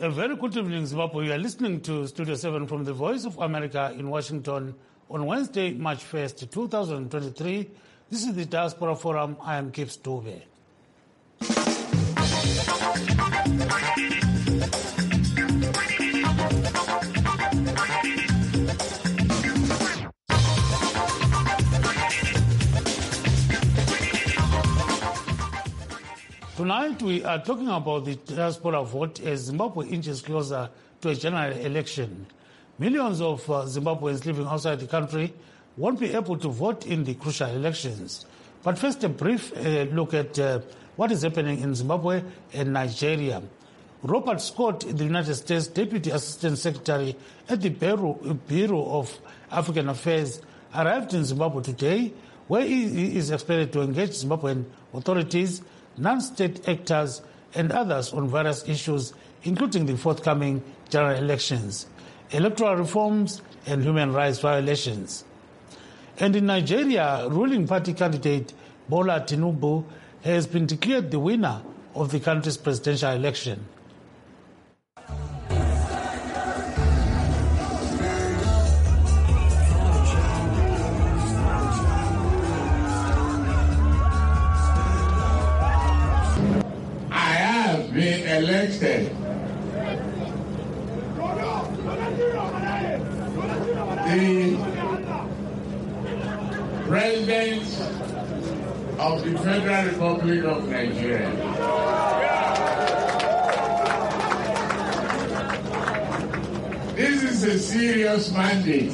A very good evening, Zimbabwe. You are listening to Studio 7 from the Voice of America in Washington on Wednesday, March 1st, 2023. This is the Diaspora Forum. I am Gibbs Dube. Tonight we are talking about the diaspora vote as Zimbabwe inches closer to a general election. Millions of Zimbabweans living outside the country won't be able to vote in the crucial elections. But first, a brief look at what is happening in Zimbabwe and Nigeria. Robert Scott, the United States Deputy Assistant Secretary at the Bureau of African Affairs, arrived in Zimbabwe today, where he is expected to engage Zimbabwean authorities, non-state actors and others on various issues, including the forthcoming general elections, electoral reforms and human rights violations. And in Nigeria, ruling party candidate Bola Tinubu has been declared the winner of the country's presidential election. Being elected the President of the Federal Republic of Nigeria. This is a serious mandate.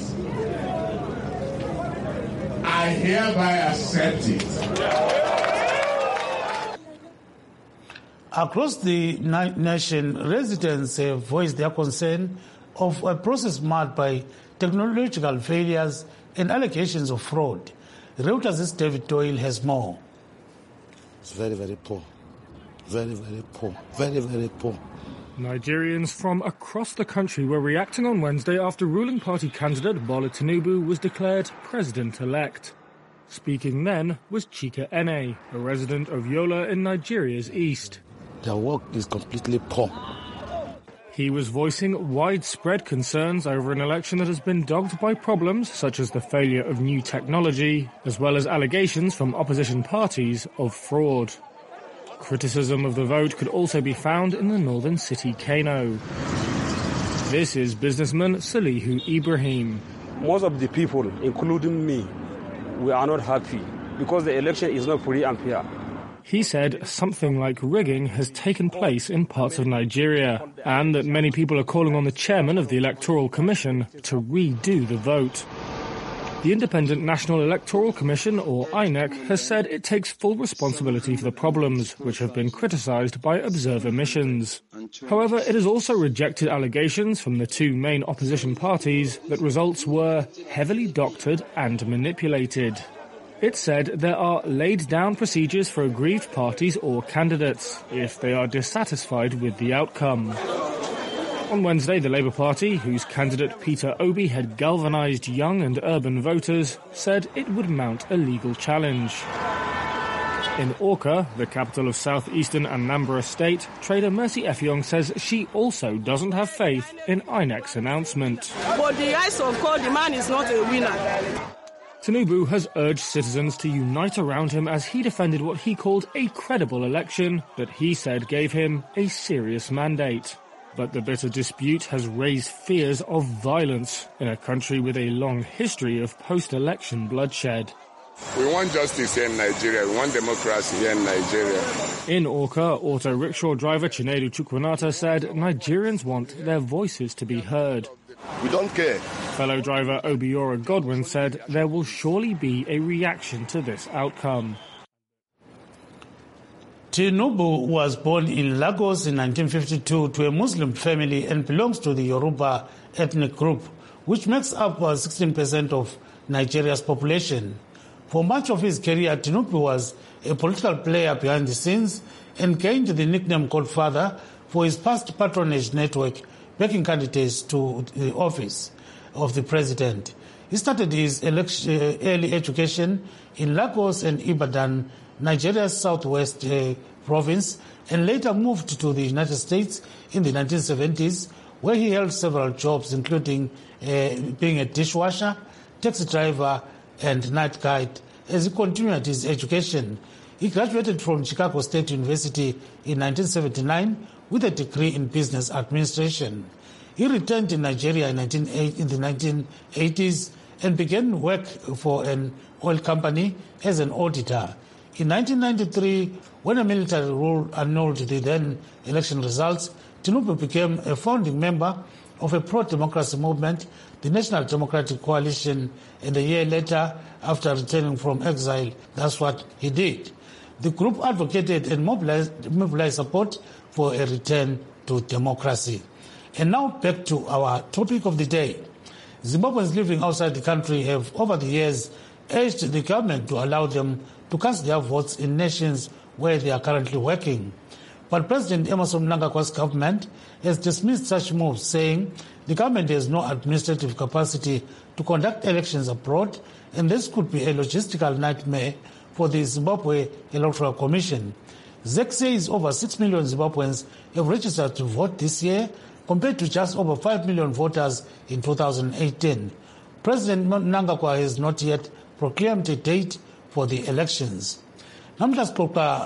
I hereby accept it. Across the nation, residents have voiced their concern of a process marked by technological failures and allegations of fraud. Reuters' David Doyle has more. It's very, very poor. Very, very poor. Very, very poor. Nigerians from across the country were reacting on Wednesday after ruling party candidate Bola Tinubu was declared president-elect. Speaking then was Chika Ene, a resident of Yola in Nigeria's east. Their work is completely poor. He was voicing widespread concerns over an election that has been dogged by problems such as the failure of new technology, as well as allegations from opposition parties of fraud. Criticism of the vote could also be found in the northern city Kano. This is businessman Salihu Ibrahim. Most of the people, including me, we are not happy because the election is not free and fair. He said something like rigging has taken place in parts of Nigeria and that many people are calling on the chairman of the Electoral Commission to redo the vote. The Independent National Electoral Commission, or INEC, has said it takes full responsibility for the problems, which have been criticised by observer missions. However, it has also rejected allegations from the two main opposition parties that results were heavily doctored and manipulated. It said there are laid-down procedures for aggrieved parties or candidates if they are dissatisfied with the outcome. On Wednesday, the Labour Party, whose candidate Peter Obi had galvanised young and urban voters, said it would mount a legal challenge. In Awka, the capital of southeastern Anambra State, trader Mercy Effiong says she also doesn't have faith in INEC's announcement. But the eyes of God, the man is not a winner. Tinubu has urged citizens to unite around him as he defended what he called a credible election that he said gave him a serious mandate. But the bitter dispute has raised fears of violence in a country with a long history of post-election bloodshed. We want justice here in Nigeria. We want democracy here in Nigeria. In Awka, auto rickshaw driver Chinedu Chukwanata said Nigerians want their voices to be heard. We don't care. Fellow driver Obiora Godwin said there will surely be a reaction to this outcome. Tinubu was born in Lagos in 1952 to a Muslim family and belongs to the Yoruba ethnic group, which makes up 16% of Nigeria's population. For much of his career, Tinubu was a political player behind the scenes and gained the nickname Godfather for his past patronage network, backing candidates to the office of the president. He started his early education in Lagos and Ibadan Nigeria's southwest province, and later moved to the United States in the 1970s, where he held several jobs, including being a dishwasher, taxi driver, and night guide. As he continued his education, he graduated from Chicago State University in 1979 with a degree in business administration. He returned to Nigeria in the 1980s and began work for an oil company as an auditor. In 1993, when a military rule annulled the then election results, Tinubu became a founding member of a pro-democracy movement, the National Democratic Coalition, and a year later, after returning from exile, that's what he did. The group advocated and mobilized support for a return to democracy. And now back to our topic of the day. Zimbabweans living outside the country have, over the years, urged the government to allow them to cast their votes in nations where they are currently working. But President Emmerson Mnangagwa's government has dismissed such moves, saying the government has no administrative capacity to conduct elections abroad, and this could be a logistical nightmare for the Zimbabwe Electoral Commission. ZEC says over 6 million Zimbabweans have registered to vote this year, compared to just over 5 million voters in 2018. President Mnangagwa has not yet proclaimed a date for the elections. Namhla sixoxa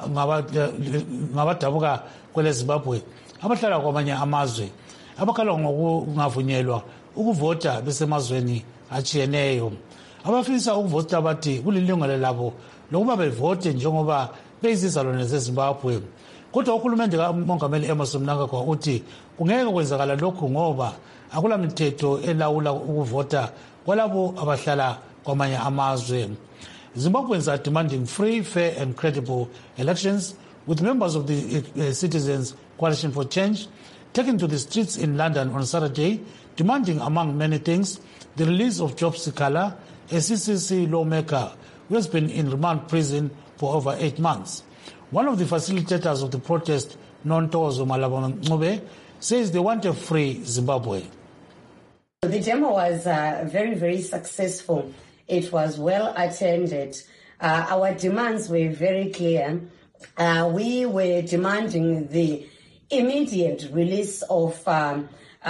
ngabadabuka kwele Zimbabwe abahlala kwamanye amazwe abakhala ngokungavunyelwa ukuvota besemazweni achiyeneyo. Abafisa ukuvota bathi kulilungelo labo lokuba bevote njengoba beyizizalwane zeZimbabwe. Kodwa uhulumende kaMongameli Emmerson Mnangagwa uthi kungeke kwenzakala lokhu ngoba akula mithetho elawula ukuvota kwalabo abahlala kwamanye amazwe. Zimbabweans are demanding free, fair and credible elections, with members of the Citizens Coalition for Change taken to the streets in London on Saturday, demanding, among many things, the release of Job Sikala, a CCC lawmaker who has been in remand prison for over 8 months. One of the facilitators of the protest, Nontozo Malabangube, says they want a free Zimbabwe. The demo was very, very successful. It was well attended. Our demands were very clear. We were demanding the immediate release of our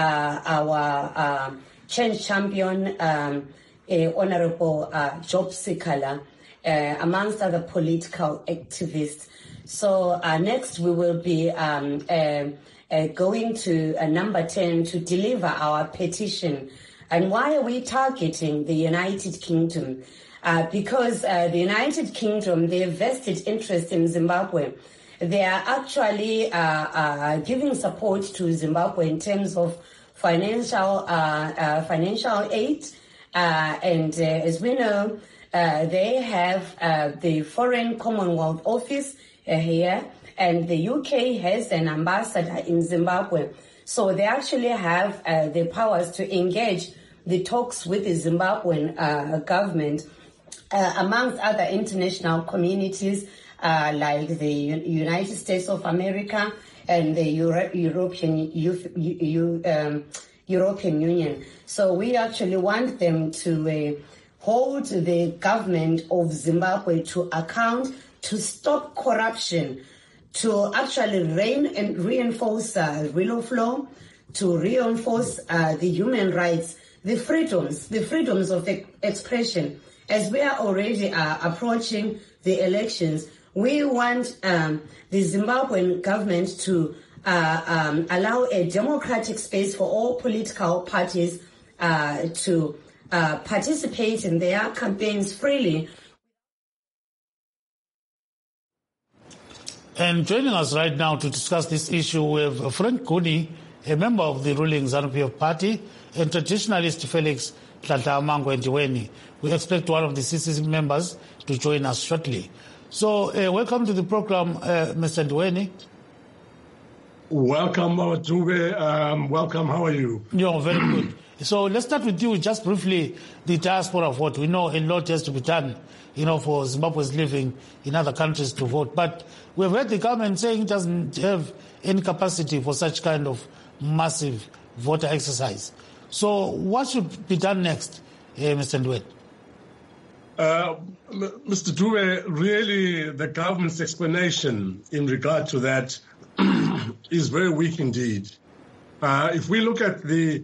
change champion, Honorable Job Sikala, amongst other political activists. So next we will be going to number 10 to deliver our petition. And why are we targeting the United Kingdom? Because the United Kingdom, they have vested interest in Zimbabwe. They are actually giving support to Zimbabwe in terms of financial aid. And as we know, they have the Foreign Commonwealth Office here, and the UK has an ambassador in Zimbabwe. So they actually have the powers to engage the talks with the Zimbabwean government, amongst other international communities like the United States of America and the European Union. So we actually want them to hold the government of Zimbabwe to account, to stop corruption, to actually reinforce rule of law, to reinforce the human rights, the freedoms of expression. As we are already approaching the elections, we want the Zimbabwean government to allow a democratic space for all political parties to participate in their campaigns freely. And joining us right now to discuss this issue, we have Frank Guni, a member of the ruling ZANU-PF party, and traditionalist Felix Tlantla-Mangwe Ndiweni. We expect one of the CCC members to join us shortly. So welcome to the program, Mr. Ndiweni. Welcome, Dube. Welcome. How are you? You're very good. So let's start with you, just briefly, the diaspora vote. We know a lot has to be done, for Zimbabweans living in other countries to vote. But we've heard the government saying it doesn't have any capacity for such kind of massive voter exercise. So what should be done next, Mr. Ndwet? Mr. Dube, really the government's explanation in regard to that is very weak indeed. If we look at the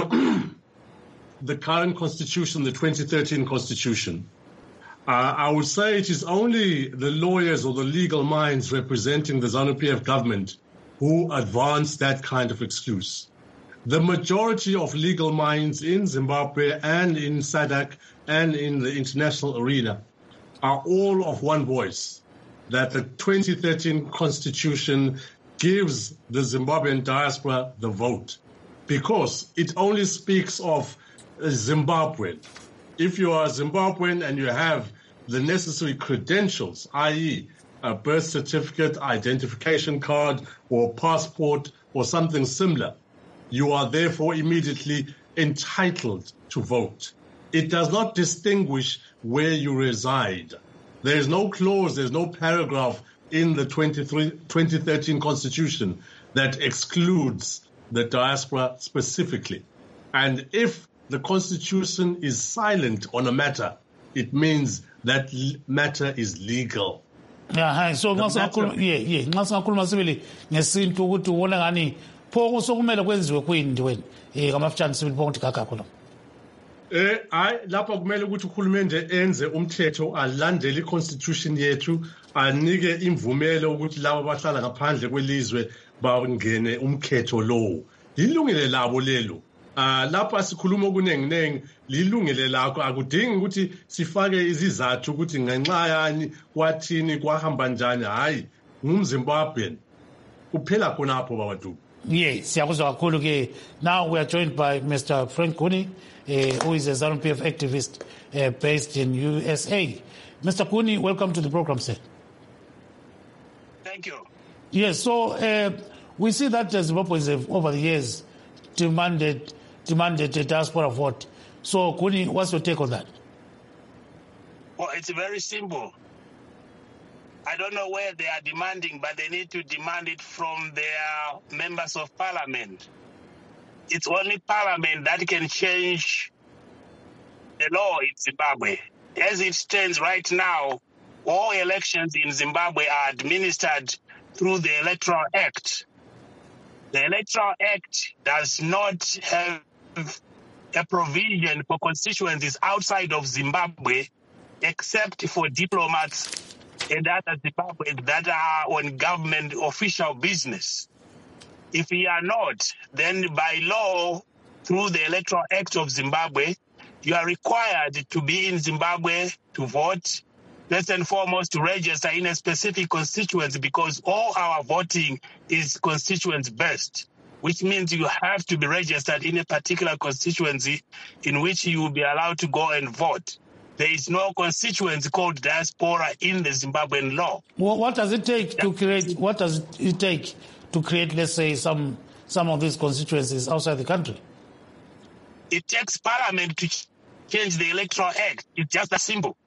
current constitution, the 2013 constitution, I would say it is only the lawyers or the legal minds representing the ZANU-PF government who advance that kind of excuse. The majority of legal minds in Zimbabwe and in SADC and in the international arena are all of one voice, that the 2013 constitution gives the Zimbabwean diaspora the vote, because it only speaks of Zimbabwe. If you are a Zimbabwean and you have the necessary credentials, i.e. a birth certificate, identification card, or passport, or something similar, you are therefore immediately entitled to vote. It does not distinguish where you reside. There is no clause, there's no paragraph in the 2013 constitution that excludes the diaspora specifically. And if the constitution is silent on a matter, it means that matter is legal. Yeah, so ngakhuluma sibili ngesintu ukuthi ubona ngani pho sokumele kwenziwe kuyini wena ngamafutshane sibili bonke kakakho lo. Hayi lapha kumele ukuthi uhulumende enze umthetho alandele iconstitution yethu anike imvumelo ukuthi labo abahlala ngaphandle kwelizwe bangene umkhetho lowo. Lilungile labo lelo. Lapha sikhuluma okunenginengi lilungile lakho akudingi ukuthi sifake izizathu ukuthi ngenxa yani kwathini kwahamba njani hayi ngumZimbabwean kuphela khonapho babadu. Yes, siyakuzwa kakhulu ke. Now we are joined by Mr. Frank Kuni, who is a ZANU-PF activist based in USA. Mr. Kuni, welcome to the program, sir. Thank you. Yes, so we see that Zimbabweans have over the years demanded a diaspora vote. So, Kuni, what's your take on that? Well, it's very simple. I don't know where they are demanding, but they need to demand it from their members of parliament. It's only parliament that can change the law in Zimbabwe. As it stands right now, all elections in Zimbabwe are administered through the Electoral Act. The Electoral Act does not have a provision for constituencies outside of Zimbabwe, except for diplomats and other Zimbabweans that are on government official business. If we are not, then by law, through the Electoral Act of Zimbabwe, you are required to be in Zimbabwe to vote, first and foremost to register in a specific constituency, because all our voting is constituency-based, which means you have to be registered in a particular constituency in which you will be allowed to go and vote. There is no constituency called diaspora in the Zimbabwean law. Well, what does it take to create? What does it take to create, let's say, some of these constituencies outside the country? It takes parliament to change the Electoral Act. It's just that simple.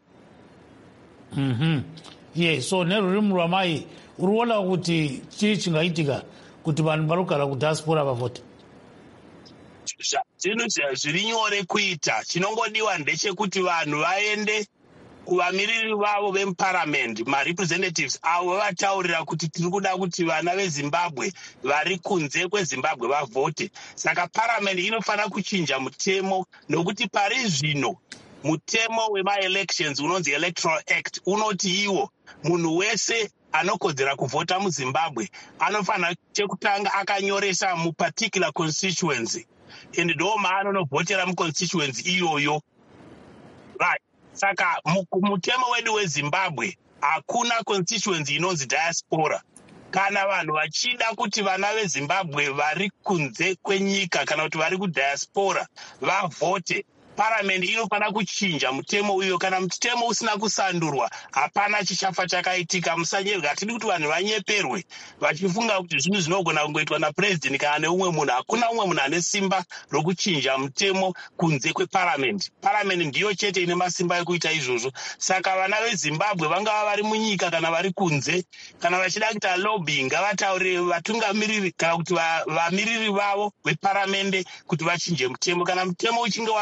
Yeah, so nerurimu rwamai uruona kuti chii chingaitika kuti vanhu vanogara kudiaspora vavote. Zvinhu zviri nyore kuita, chinongodiwa ndechekuti vanhu vaende kuvamiriri vavo vemuparamendi, marepresentatives avo vataurira kuti tiri kuda kuti vana vezimbabwe vari kunze kwezimbabwe vavote. Saka paramendi inofanira kuchinja mutemo, nokuti pari zvino mutemo wema-elections unonzi Electoral Act unoti iwo munhu wese anokodzera kuvhota muzimbabwe anofanira chekutanga akanyoresa muparticular constituency, and ndo maanonovhotera muconstituency iyoyo. Right. Saka mutemo wedu wezimbabwe hakuna constituency inonzi diaspora. Kana vanhu vachida kuti vana vezimbabwe vari kunze kwenyika kana kuti vari kudiaspora vavote, paramendi inofanira kuchinja mutemo uyo. Kana mutemo usina kusandurwa, hapana chichafa chakaitika. Musanyerwa, hatidi kuti vanhu vanyeperwe vachifunga kuti zvinhu zvinogona kungoitwa napresident kana neumwe munhu. Hakuna umwe munhu ane simba rokuchinja mutemo kunze kweparamendi. Paramendi ndiyo chete ine masimba ekuita izvozvo. Saka vana vezimbabwe vangava vari munyika kana vari kunze, kana vachida kuita lobbying, ngavataurire vatungamiriri kana kuti vamiriri vavo veparamende kuti vachinje mutemo. Kana mutemo uchinge wasandurwa,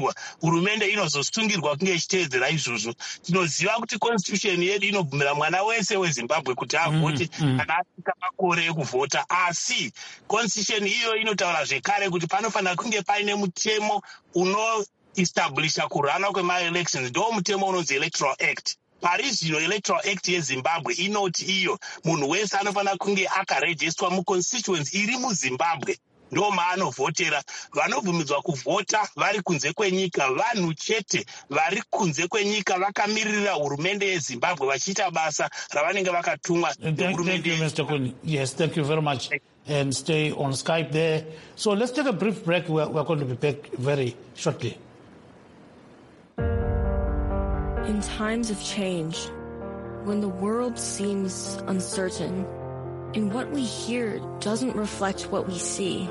inotenderwa hurumende inozosungirwa kunge ichiteedzera izvozvo. Tinoziva kuti constitution yedu inobvumira mwana wese weZimbabwe kuti avhote kana asvika makore ekuvhota, asi constitution iyo inotaura zvekare kuti panofanira kunge paine mutemo unoestablisha kurana kwemaelections, ndo mutemo unonzi Electoral Act. Pari zvino Electoral Act yeZimbabwe inoti iyo munhu wese anofanira kunge akarejistwa muconstituency iri muZimbabwe, ndo maanovhotera. Vanobvumidzwa kuvhota vari kunze kwenyika vanhu chete vari kunze kwenyika vakamirira hurumende yeZimbabwe vachiita basa ravanenge vakatumwa nehurumende. Thank you, Mr. Kuni. Yes, thank you very much. And stay on Skype there. So let's take a brief break. We're going to be back very shortly. In times of change, when the world seems uncertain and what we hear doesn't reflect what we see,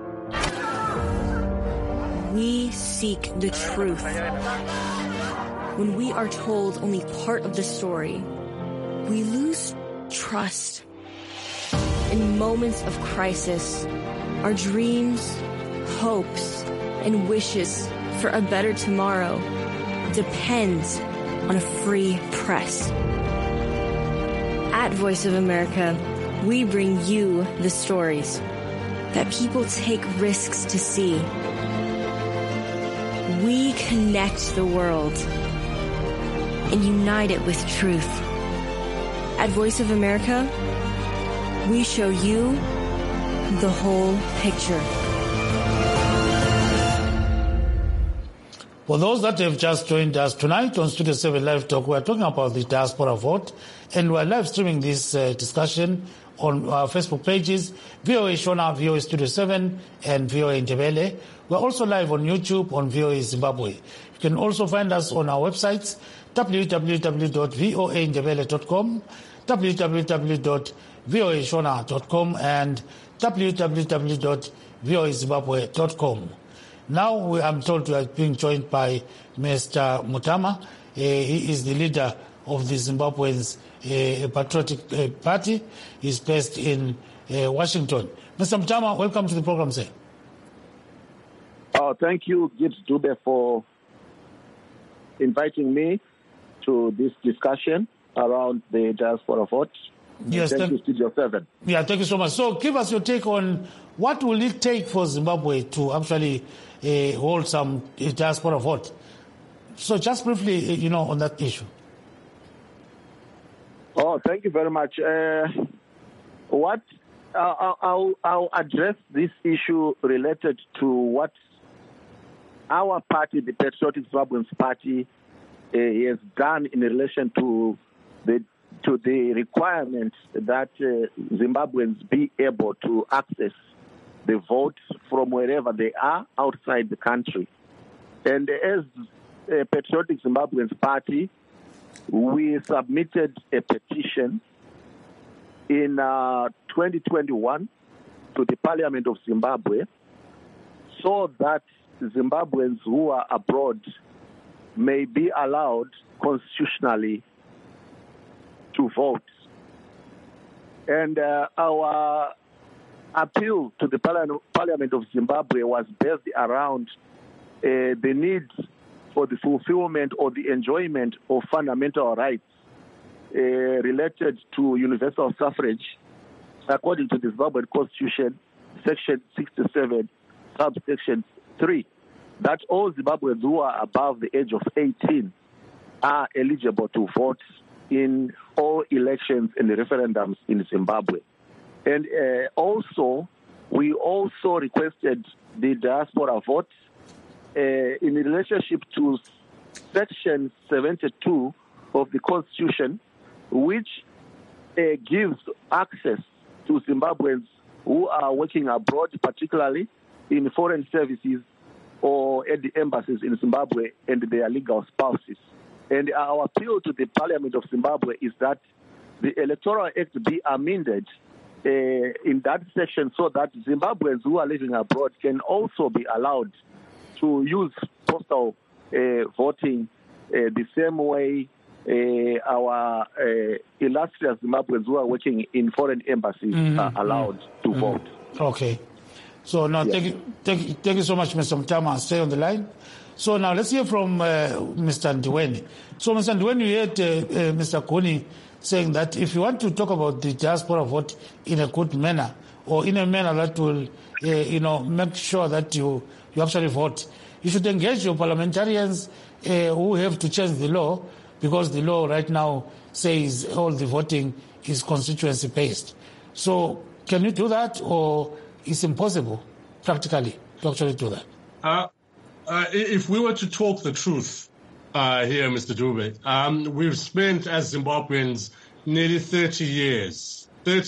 we seek the truth. When we are told only part of the story, we lose trust. In moments of crisis, our dreams, hopes, and wishes for a better tomorrow depends on a free press. At Voice of America, we bring you the stories that people take risks to see. We connect the world and unite it with truth. At Voice of America, we show you the whole picture. For those that have just joined us tonight on Studio 7 Live Talk, we're talking about the diaspora vote, and we're live streaming this discussion on our Facebook pages, VOA Shona, VOA Studio 7, and VOA Ndebele. We're also live on YouTube on VOA Zimbabwe. You can also find us on our websites, www.voandebele.com, www.voashona.com, and www.voazimbabwe.com. Now I'm told we are being joined by Mr. Mutama. He is the leader of the Zimbabweans Patriotic Party. He's based in Washington. Mr. Mutama, welcome to the program, sir. Thank you, Gibbs Dube, for inviting me to this discussion around the diaspora vote. Yes, thank you, Studio 7. Yeah, thank you so much. So give us your take on what will it take for Zimbabwe to actually hold some diaspora vote. So just briefly, on that issue. Thank you very much. I'll address this issue related to what our party, the Patriotic Zimbabweans Party, has done in relation to the requirement that Zimbabweans be able to access the vote from wherever they are outside the country. And as a Patriotic Zimbabweans Party, we submitted a petition in 2021 to the Parliament of Zimbabwe so that Zimbabweans who are abroad may be allowed constitutionally to vote. And our appeal to the Parliament of Zimbabwe was based around the need for the fulfillment or the enjoyment of fundamental rights related to universal suffrage, according to the Zimbabwean Constitution, Section 67, subsection 3, that all Zimbabweans who are above the age of 18 are eligible to vote in all elections and referendums in Zimbabwe. And we also requested the diaspora vote in relationship to Section 72 of the Constitution, which gives access to Zimbabweans who are working abroad, particularly in foreign services or at the embassies in Zimbabwe and their legal spouses. And our appeal to the Parliament of Zimbabwe is that the Electoral Act be amended in that section so that Zimbabweans who are living abroad can also be allowed to use postal voting the same way our illustrious Zimbabweans who are working in foreign embassies are allowed to vote. Okay. So now, thank you so much, Mr. Mutama. Stay on the line. So now let's hear from Mr. Ndiweni. So, Mr. Ndiweni, you heard Mr. Goni saying that if you want to talk about the diaspora vote in a good manner, or in a manner that will, make sure that you actually vote, you should engage your parliamentarians who have to change the law, because the law right now says all the voting is constituency-based. So can you do that, or it's impossible practically to actually do that? If we were to talk the truth here, Mr. Dube, we've spent as Zimbabweans nearly 30 years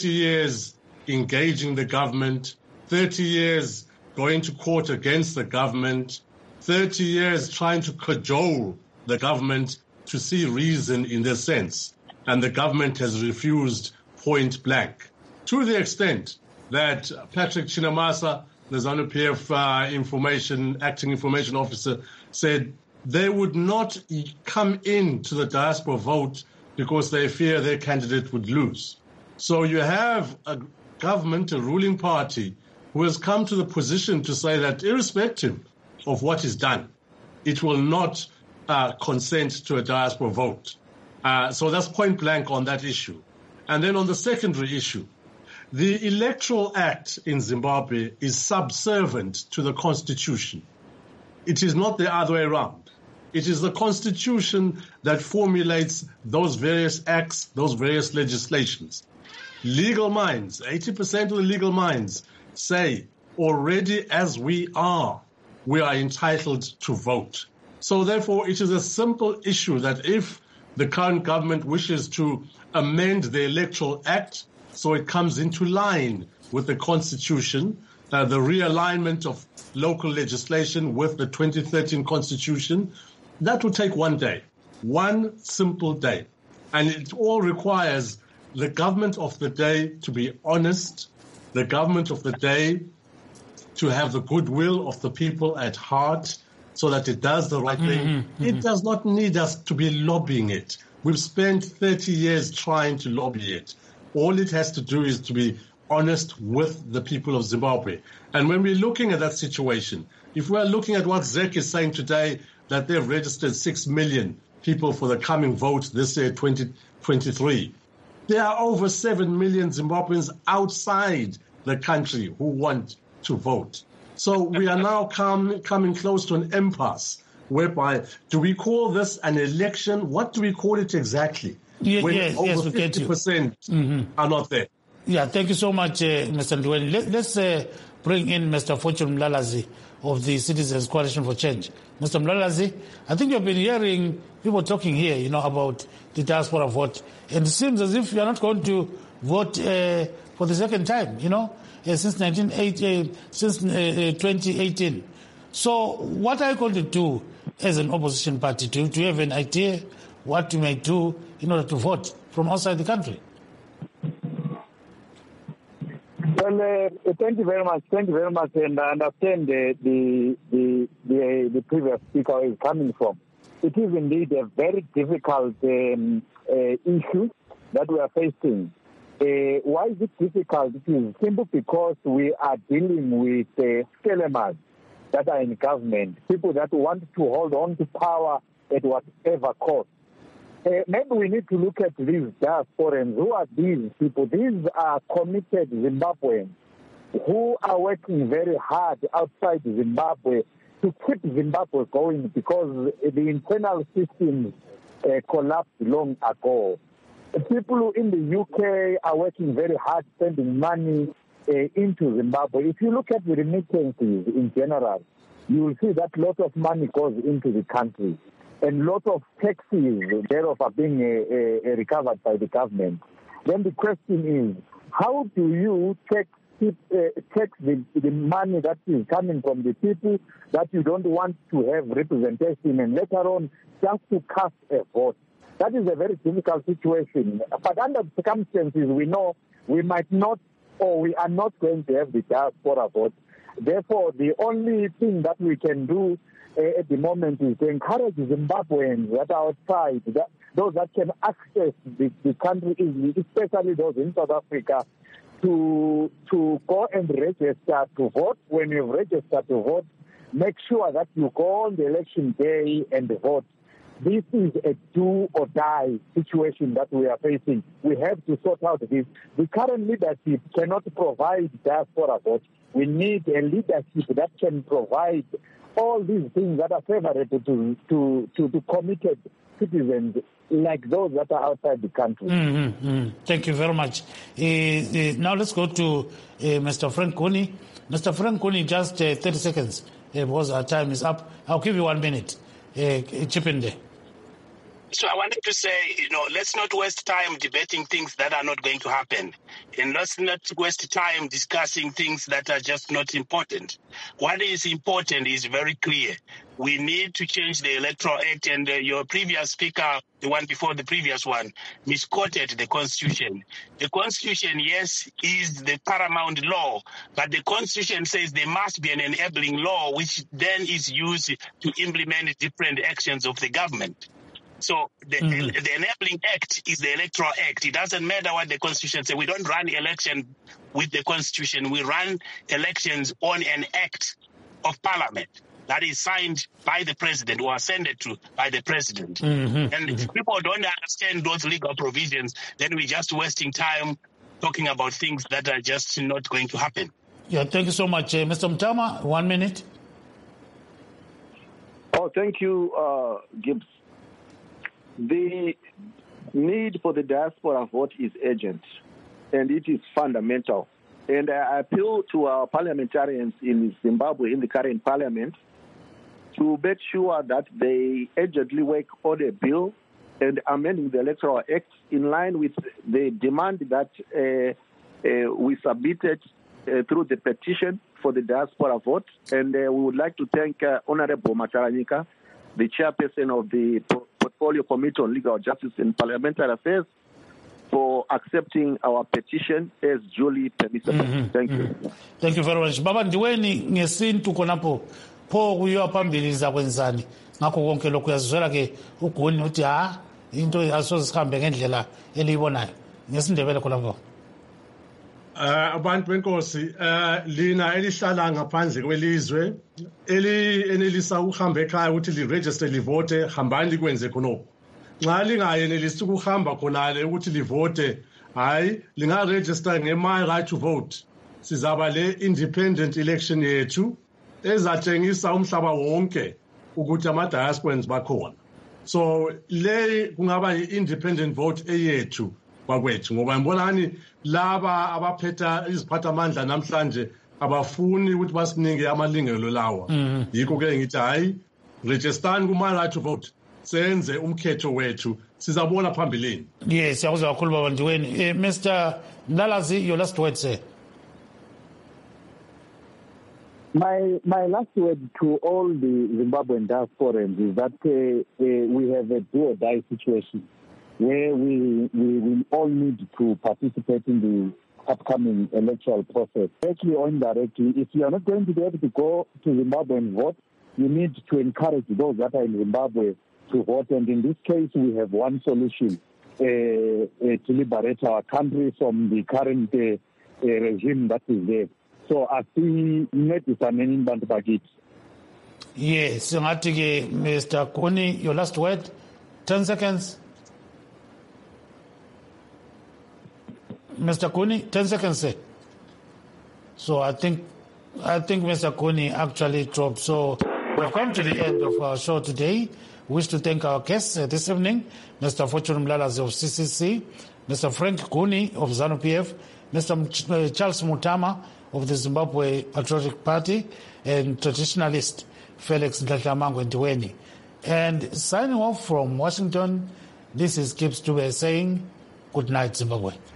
engaging the government, 30 years going to court against the government, 30 years trying to cajole the government to see reason in their sense. And the government has refused point blank, to the extent that Patrick Chinamasa, the ZANU-PF acting information officer, said they would not come into the diaspora vote because they fear their candidate would lose. So you have a government, a ruling party, who has come to the position to say that irrespective of what is done, it will not consent to a diaspora vote. So that's point blank on that issue. And then on the secondary issue, the Electoral Act in Zimbabwe is subservient to the Constitution. It is not the other way around. It is the Constitution that formulates those various acts, those various legislations. Legal minds, 80% of the legal minds say already as we are entitled to vote. So therefore, it is a simple issue that if the current government wishes to amend the Electoral Act so it comes into line with the Constitution, the realignment of local legislation with the 2013 Constitution, that will take one day, one simple day. And it all requires the government of the day to be honest, the government of the day to have the goodwill of the people at heart so that it does the right thing. It does not need us to be lobbying it. We've spent 30 years trying to lobby it. All it has to do is to be honest with the people of Zimbabwe. And when we're looking at that situation, if we're looking at what ZEC is saying today, that they've registered 6 million people for the coming vote this year, 2023, there are over 7 million Zimbabweans outside the country who want to vote. So we are now coming close to an impasse whereby, do we call this an election? What do we call it exactly? Yes, over we get you. 50% are not there. Yeah, thank you so much, Mr. Ndiweni. Let's bring in Mr. Fortune Mlalazi of the Citizens Coalition for Change. Mr. Mlalazi, I think you've been hearing people talking here, about the diaspora vote. And it seems as if you're not going to vote for the second time, since 2018. So what are you going to do as an opposition party? Do you have an idea what you may do in order to vote from outside the country? Well, thank you very much. Thank you very much. And I understand the previous speaker is coming from. It is indeed a very difficult issue that we are facing. Why is it difficult? It is simply because we are dealing with scalemers that are in government, people that want to hold on to power at whatever cost. Maybe we need to look at these diasporans. Who are these people? These are committed Zimbabweans who are working very hard outside Zimbabwe to keep Zimbabwe going because the internal systems collapsed long ago. People in the UK are working very hard, spending money into Zimbabwe. If you look at the remittances in general, you will see that a lot of money goes into the country. And a lot of taxes thereof are being recovered by the government. Then the question is, how do you tax the money that is coming from the people that you don't want to have representation and later on just to cast a vote? That is a very difficult situation. But under the circumstances, we know we might not or we are not going to have the diaspora vote. Therefore, the only thing that we can do at the moment is to encourage Zimbabweans that are outside, those that can access the country easily, especially those in South Africa, to go and register to vote. When you've registered to vote, make sure that you go on the election day and vote. This is a do-or-die situation that we are facing. We have to sort out this. The current leadership cannot provide diaspora votes. We need a leadership that can provide all these things that are favorable to committed citizens like those that are outside the country. Thank you very much. Now let's go to Mr. Frank Cooney. Mr. Frank Cooney, just 30 seconds because our time is up. I'll give you 1 minute. Chip in there. So I wanted to say, let's not waste time debating things that are not going to happen. And let's not waste time discussing things that are just not important. What is important is very clear. We need to change the Electoral Act, and your previous speaker, the one before the previous one, misquoted the Constitution. The Constitution, yes, is the paramount law, but the Constitution says there must be an enabling law, which then is used to implement different actions of the government. So the Enabling Act is the Electoral Act. It doesn't matter what the Constitution says. We don't run election with the Constitution. We run elections on an act of Parliament that is signed by the President or ascended to by the President. And if people don't understand those legal provisions, then we're just wasting time talking about things that are just not going to happen. Yeah, thank you so much. Mr. Mutama, 1 minute. Oh, thank you, Gibbs. The need for the diaspora vote is urgent, and it is fundamental. And I appeal to our parliamentarians in Zimbabwe, in the current parliament, to make sure that they urgently work on a bill and amending the Electoral Act in line with the demand that we submitted through the petition for the diaspora vote. And we would like to thank Honorable Mataranyika, the chairperson of the Portfolio Committee on Legal Justice and Parliamentary Affairs, for accepting our petition as duly permissible. Thank you. Thank you very much. Baba Ndiweni ngesintu konapo pho kuyiwa phambili zakwenzani ngakho konke lokhu yazizwela ke ugoni uthi into asoze sihambe ngendlela eliyibonayo ngesindebele khona abantu benkosi lina elihlala ngaphandle kwelizwe enelisa ukuhamba ekhaya ukuthi liregister livote hambani likwenze khonokho nxa lingayenelisi ukuhamba khonale ukuthi livote hayi lingaregister nge-my right to vote sizaba le independent election yethu ezatshengisa umhlaba wonke ukuthi ama-diasporans bakhona so le kungaba yi-independent vote eyethu kwakwethu ngoba ngibonani laba abaphetha iziphathamandla namhlanje abafuni ukuthi basinike amalungelo lawa yikho ke ngithi hayi registani kuma right to vote senze umkhetho wethu sizabona phambilini. Yes, siyakuzwa kakhulu baba Ndiweni. Mr. Mlalazi, your last word, sir. My last word to all the Zimbabwean diasporans is that we have a do-or-die situation where we all need to participate in the upcoming electoral process. Directly or indirectly, if you are not going to be able to go to Zimbabwe and vote, you need to encourage those that are in Zimbabwe to vote. And in this case, we have one solution to liberate our country from the current regime that is there. So I see net is an inbound budget. Yes, Mr. Kuni, your last word, 10 seconds. Mr. Kuni, 10 seconds, sir. So I think Mr. Kuni actually dropped. So we've come to the end of our show today. We wish to thank our guests this evening, Mr. Fortune Mlalazi of CCC, Mr. Frank Cooney of ZANU-PF, Mr. Charles Mutama of the Zimbabwe Patriotic Party, and traditionalist Felix Ndlahlamango Ndiweni. And signing off from Washington, this is Gibbs Dube saying, good night, Zimbabwe.